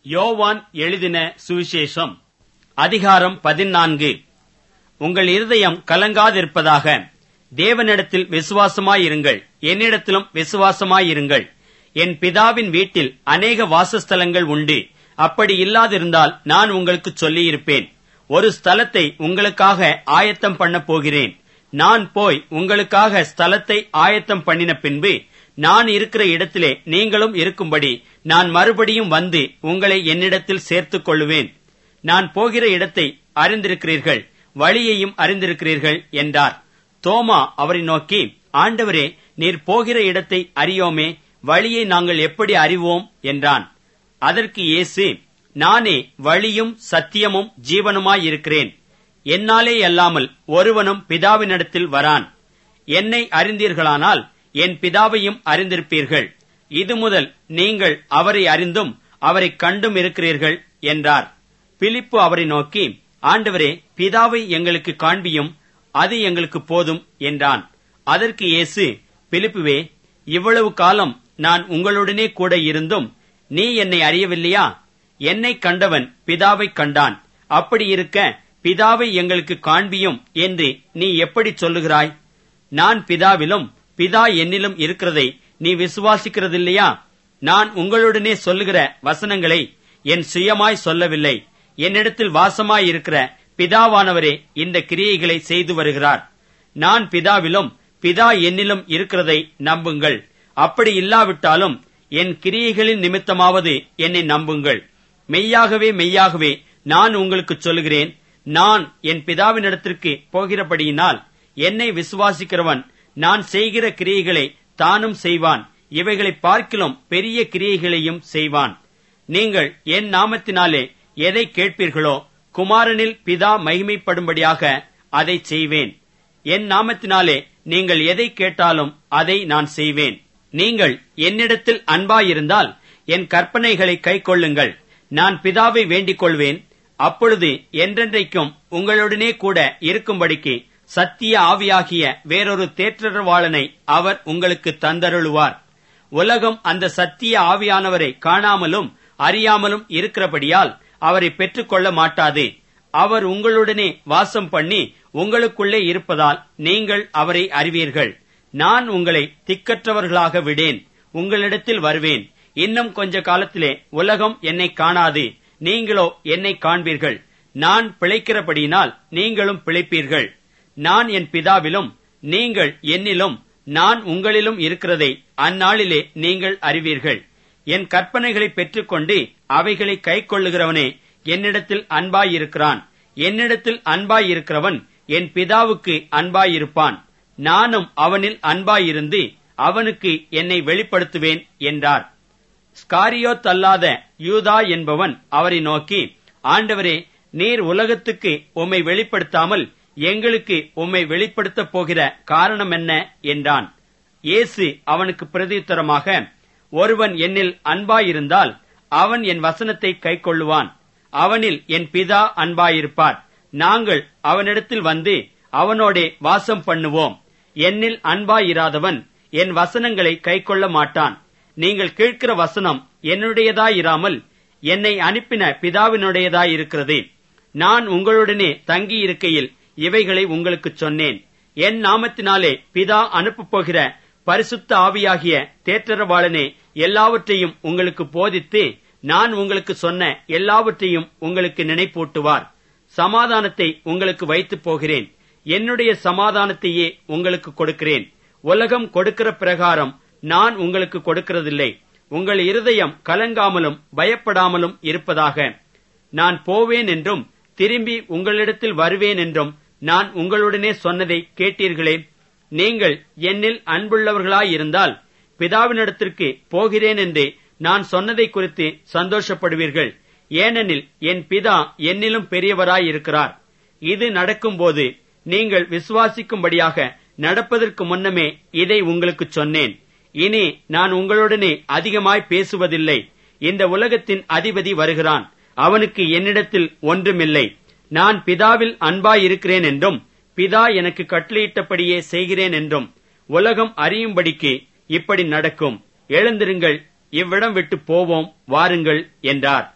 யோவான் எழுதின சுவிசேஷம் அதிகாரம் 14. உங்கள் இருதயம் கலங்காதிருப்பதாக. தேவனிடத்தில் விசுவாசமாயிருங்கள், என்னிடத்திலும் விசுவாசமாயிருங்கள். என் பிதாவின் வீட்டில் அநேக வாசஸ்தலங்கள் உண்டு. அப்படி இல்லாதிருந்தால் நான் உங்களுக்கு சொல்லியிருப்பேன். ஒரு ஸ்தலத்தை உங்களுக்காக ஆயத்தம் பண்ண போகிறேன். நான் போய் உங்களுக்காக ஸ்தலத்தை ஆயத்தம் பண்ணின பின்பு நான் இருக்கிற இடத்திலே நீங்களும் இருக்கும்படி நான் மறுபடியும் வந்து உங்களை என்னிடத்தில் சேர்த்துக் கொள்ளுவேன். நான் போகிற இடத்தை அறிந்திருக்கிறீர்கள், வழியையும் அறிந்திருக்கிறீர்கள் என்றார். தோமா அவரை நோக்கி, ஆண்டவரே, நீர் போகிற இடத்தை அறியோமே, வழியை நாங்கள் எப்படி அறிவோம் என்றான். அதற்கு இயேசு, நானே வழியும் சத்தியமும் ஜீவனுமாயிருக்கிறேன். என்னாலே அல்லாமல் ஒருவனும் பிதாவினிடத்தில் வரான். என்னை அறிந்தீர்களானால் என் பிதாவையும் அறிந்திருப்பீர்கள். இது முதல் நீங்கள் அவரை அறிந்தும் அவரை கண்டும் இருக்கிறீர்கள் என்றார். பிலிப்பு அவரை நோக்கி, ஆண்டவரே, பிதாவை எங்களுக்கு காண்பியும், அது எங்களுக்கு போதும் என்றான். அதற்கு இயேசு, பிலிப்புவே, இவ்வளவு காலம் நான் உங்களுடனே கூட இருந்தும் நீ என்னை அறியவில்லையா? என்னை கண்டவன் பிதாவை கண்டான். அப்படி இருக்க பிதாவை எங்களுக்கு காண்பியும் என்று நீ எப்படி சொல்லுகிறாய்? நான் பிதாவிலும் பிதா என்னிலும் இருக்கிறதை நீ விசுவாசிக்கிறதில்லையா? நான் உங்களுடனே சொல்லுகிற வசனங்களை என் சுயமாய் சொல்லவில்லை. என்னிடத்தில் வாசமாயிருக்கிற பிதாவானவரே இந்த கிரியைகளை செய்து வருகிறார். நான் பிதாவிலும் பிதா என்னிலும் இருக்கிறதை நம்புங்கள். அப்படி இல்லாவிட்டாலும் என் கிரியைகளின் நிமித்தமாவது என்னை நம்புங்கள். மெய்யாகவே மெய்யாகவே நான் உங்களுக்கு சொல்லுகிறேன், நான் என் பிதாவினிடத்திற்கு போகிறபடியினால் என்னை விசுவாசிக்கிறவன் நான் செய்கிற கிரியைகளை தானும் செய்வான், இவைகளை பார்க்கிலும் பெரிய கிரியைகளையும் செய்வான். நீங்கள் என் நாமத்தினாலே எதை கேட்பீர்களோ குமாரனில் பிதா மகிமைப்படும்படியாக அதை செய்வேன். என் நாமத்தினாலே நீங்கள் எதை கேட்டாலும் அதை நான் செய்வேன். நீங்கள் என்னிடத்தில் அன்பாயிருந்தால் என் கற்பனைகளை கைக்கொள்ளுங்கள். நான் பிதாவை வேண்டிக் கொள்வேன், அப்பொழுது என்றென்றைக்கும் உங்களுடனே கூட இருக்கும்படிக்கு சத்திய ஆவியாகிய வேறொரு தேற்றரவாளனை அவர் உங்களுக்கு தந்தருளுவார். உலகம் அந்த சத்திய ஆவியானவரை காணாமலும் அறியாமலும் இருக்கிறபடியால் அவரை பெற்றுக்கொள்ள மாட்டாது. அவர் உங்களுடனே வாசம் பண்ணி உங்களுக்குள்ளே இருப்பதால் நீங்கள் அவரை அறிவீர்கள். நான் உங்களை திக்கற்றவர்களாக விடேன், உங்களிடத்தில் வருவேன். இன்னும் கொஞ்ச காலத்திலே உலகம் என்னை காணாது, நீங்களோ என்னை காண்பீர்கள். நான் பிழைக்கிறபடியினால் நீங்களும் பிழைப்பீர்கள். நான் என் பிதாவிலும் நீங்கள் என்னிலும் நான் உங்களிலும் இருக்கிறதை அந்நாளிலே நீங்கள் அறிவீர்கள். என் கற்பனைகளை பெற்றுக்கொண்டு அவைகளை கைக்கொள்ளுகிறவனே என்னிடத்தில் அன்பாயிருக்கிறான். என்னிடத்தில் அன்பாயிருக்கிறவன் என் பிதாவுக்கு அன்பாயிருப்பான். நானும் அவனில் அன்பாயிருந்து அவனுக்கு என்னை வெளிப்படுத்துவேன் என்றார். ஸ்காரியோத் அல்லாத யூதா என்பவன் அவரை நோக்கி, ஆண்டவரே, நீர் உலகத்துக்கு உம்மை வெளிப்படுத்தாமல் எங்களுக்கு உம்மை வெளிப்படுத்தப் போகிற காரணம் என்ன என்றான். இயேசு அவனுக்கு பிரதியுத்தரமாக, ஒருவன் என்னில் அன்பாயிருந்தால் அவன் என் வசனத்தை கைக்கொள்ளுவான். அவனில் என் பிதா அன்பாயிருப்பார். நாங்கள் அவனிடத்தில் வந்து அவனோடே வாசம் பண்ணுவோம். என்னில் அன்பாயிராதவன் என் வசனங்களை கைக்கொள்ள மாட்டான். நீங்கள் கேட்கிற வசனம் என்னுடையதாயிராமல் என்னை அனுப்பின பிதாவினுடையதாயிருக்கிறது. நான் உங்களுடனே தங்கியிருக்கையில் இவைகளை உங்களுக்கு சொன்னேன். என் நாமத்தினாலே பிதா அனுப்பப் போகிற பரிசுத்த ஆவியாகிய தேற்றரவாளனே எல்லாவற்றையும் உங்களுக்கு போதித்து நான் உங்களுக்கு சொன்ன எல்லாவற்றையும் உங்களுக்கு நினைப்பூட்டுவார். சமாதானத்தை உங்களுக்கு வைத்துப் போகிறேன், என்னுடைய சமாதானத்தையே உங்களுக்கு கொடுக்கிறேன். உலகம் கொடுக்கிற பிரகாரம் நான் உங்களுக்கு கொடுக்கிறதில்லை. உங்கள் இருதயம் கலங்காமலும் பயப்படாமலும் இருப்பதாக. நான் போவேன் என்றும் திரும்பி உங்களிடத்தில் வருவேன் என்றும் நான் உங்களுடனே சொன்னதை கேட்டீர்களே. நீங்கள் என்னில் அன்புள்ளவர்களாயிருந்தால் பிதாவினிடத்திற்கு போகிறேன் என்று நான் சொன்னதை குறித்து சந்தோஷப்படுவீர்கள். ஏனெனில் என் பிதா என்னிலும் பெரியவராயிருக்கிறார். இது நடக்கும்போது நீங்கள் விசுவாசிக்கும்படியாக நடப்பதற்கு முன்னமே இதை உங்களுக்கு சொன்னேன். இனி நான் உங்களுடனே அதிகமாய் பேசுவதில்லை. இந்த உலகத்தின் அதிபதி வருகிறான், அவனுக்கு என்னிடத்தில் ஒன்றுமில்லை. நான் பிதாவில் அன்பாயிருக்கிறேன் என்றும் பிதா எனக்கு கட்டளையிட்டபடியே செய்கிறேன் என்றும் உலகம் அறியும்படிக்கு இப்படி நடக்கும். எழுந்திருங்கள், இவ்விடம் விட்டு போவோம், வாருங்கள் என்றார்.